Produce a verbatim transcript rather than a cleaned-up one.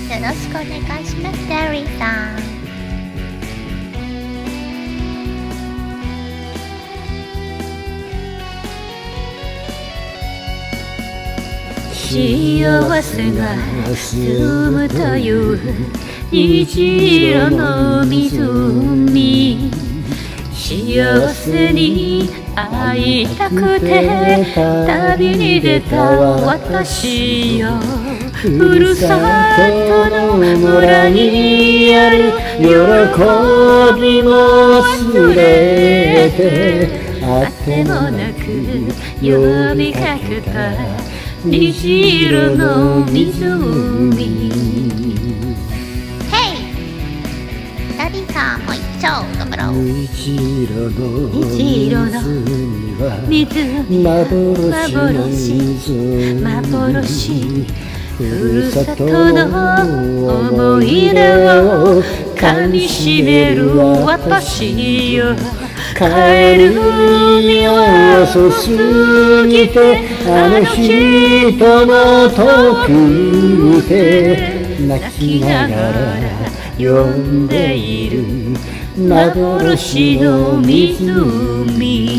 よろしくお願いします、ダリーさん。 幸せが住むという虹色の湖、幸せに会いたくて旅に出た私よ。ふるさとの村にある喜びも忘れて、あってもなく呼びかけた虹色の湖。 ヘイ、ダリーさんも一丁頑張ろう。 虹色の虹色の湖は幻幻、ふるさとの思い出を噛みしめる私よ。帰るには遅すぎて、あの人も遠くて、泣きながら呼んでいる幻の湖。